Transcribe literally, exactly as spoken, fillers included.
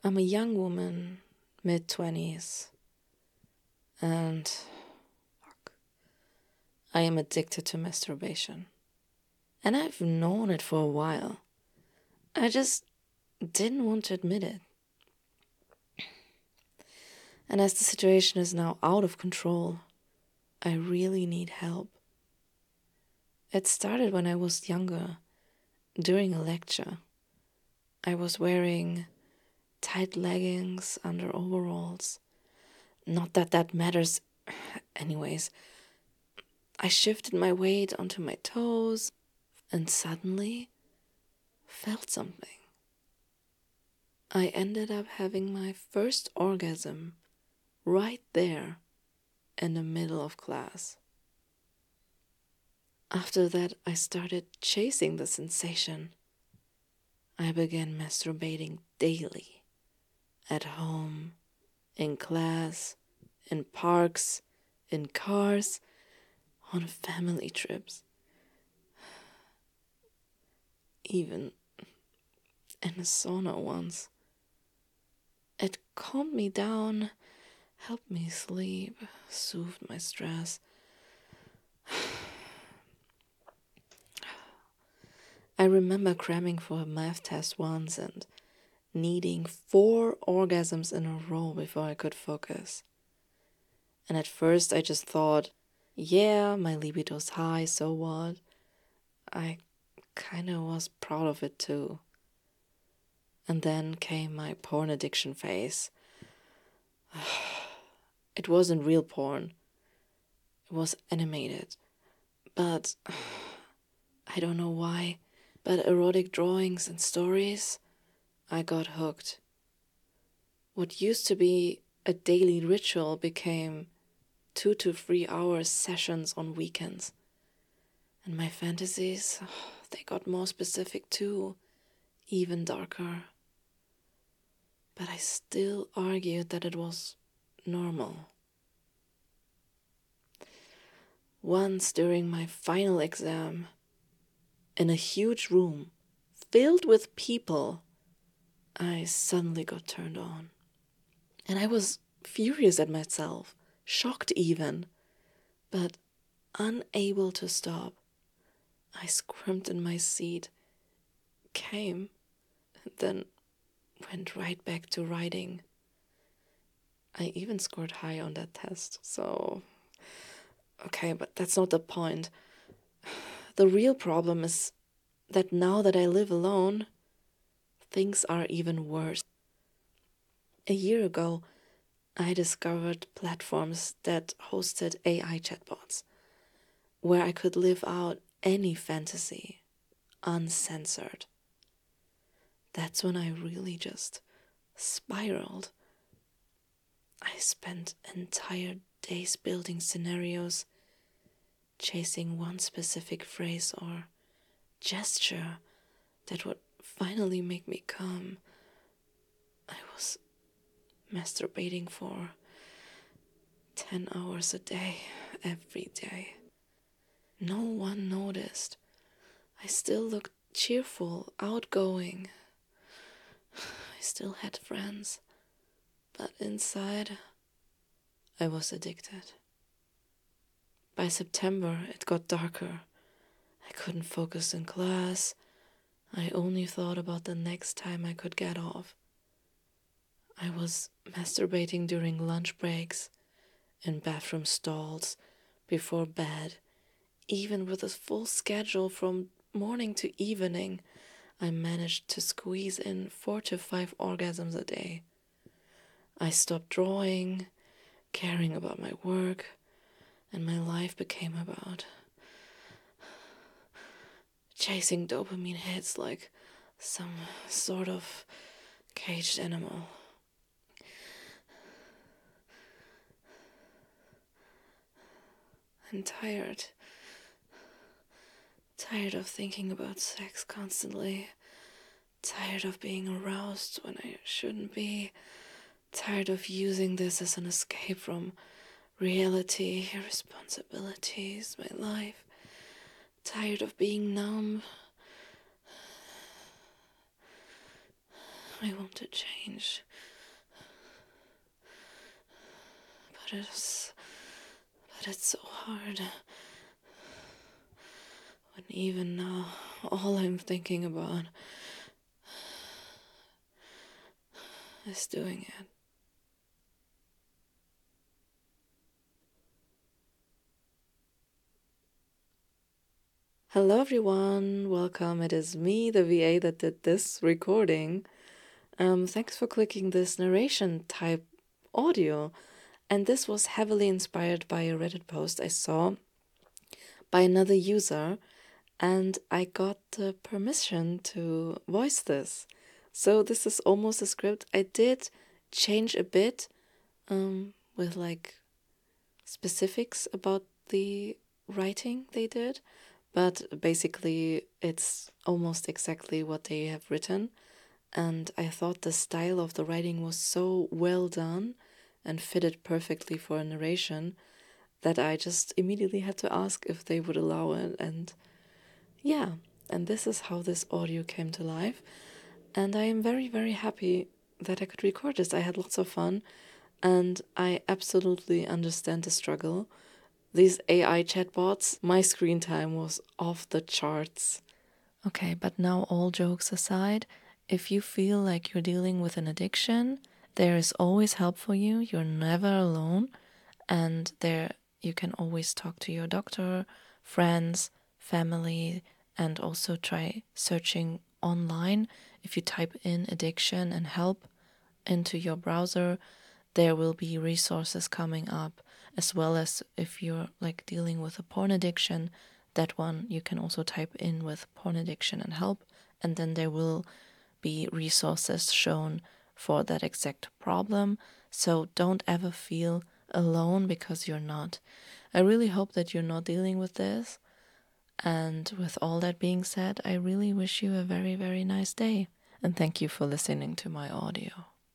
I'm a young woman, mid-twenties, and fuck, I am addicted to masturbation. And I've known it for a while. I just didn't want to admit it. And as the situation is now out of control, I really need help. It started when I was younger, during a lecture. I was wearing tight leggings under overalls. Not that that matters. Anyways, I shifted my weight onto my toes and suddenly felt something. I ended up having my first orgasm right there in the middle of class. After that, I started chasing the sensation. I began masturbating daily, at home, in class, in parks, in cars, on family trips, even in a sauna once. It calmed me down, helped me sleep, soothed my stress. I remember cramming for a math test once and needing four orgasms in a row before I could focus. And at first I just thought, yeah, my libido's high, so what? I kinda was proud of it too. And then came my porn addiction phase. It wasn't real porn. It was animated. But I don't know why, but erotic drawings and stories, I got hooked. What used to be a daily ritual became two to three hour sessions on weekends. And my fantasies, they got more specific too, even darker. But I still argued that it was normal. Once during my final exam, in a huge room filled with people, I suddenly got turned on. And I was furious at myself, shocked even, but unable to stop. I squirmed in my seat, came, and then went right back to writing. I even scored high on that test, so... Okay, but that's not the point. The real problem is that now that I live alone, things are even worse. A year ago, I discovered platforms that hosted A I chatbots, where I could live out any fantasy, uncensored. That's when I really just spiraled. I spent entire days building scenarios, chasing one specific phrase or gesture that would finally make me come. I was masturbating for ten hours a day, every day. No one noticed. I still looked cheerful, outgoing. I still had friends, but inside, I was addicted. By September, it got darker. I couldn't focus in class. I only thought about the next time I could get off. I was masturbating during lunch breaks, in bathroom stalls, before bed. Even with a full schedule from morning to evening, I managed to squeeze in four to five orgasms a day. I stopped drawing, caring about my work, and my life became about chasing dopamine hits like some sort of caged animal. I'm tired. Tired of thinking about sex constantly. Tired of being aroused when I shouldn't be. Tired of using this as an escape from reality, responsibilities, my life. Tired of being numb. I want to change. but it's, but it's so hard. When even now, all I'm thinking about is doing it. Hello everyone, welcome. It is me, the V A that did this recording. Um, thanks for clicking this narration type audio. And this was heavily inspired by a Reddit post I saw by another user, and I got the permission to voice this. So this is almost a script. I did change a bit um, with like specifics about the writing they did, but basically it's almost exactly what they have written. And I thought the style of the writing was so well done and fitted perfectly for a narration that I just immediately had to ask if they would allow it. And yeah, and this is how this audio came to life. And I am very, very happy that I could record this. I had lots of fun, and I absolutely understand the struggle. These A I chatbots, my screen time was off the charts. Okay, but now all jokes aside, if you feel like you're dealing with an addiction, there is always help for you. You're never alone. And there you can always talk to your doctor, friends, family, and also try searching online. If you type in addiction and help into your browser, there will be resources coming up, as well as if you're like dealing with a porn addiction, that one you can also type in with porn addiction and help, and then there will be resources shown for that exact problem. So don't ever feel alone, because you're not. I really hope that you're not dealing with this. And with all that being said, I really wish you a very, very nice day. And thank you for listening to my audio.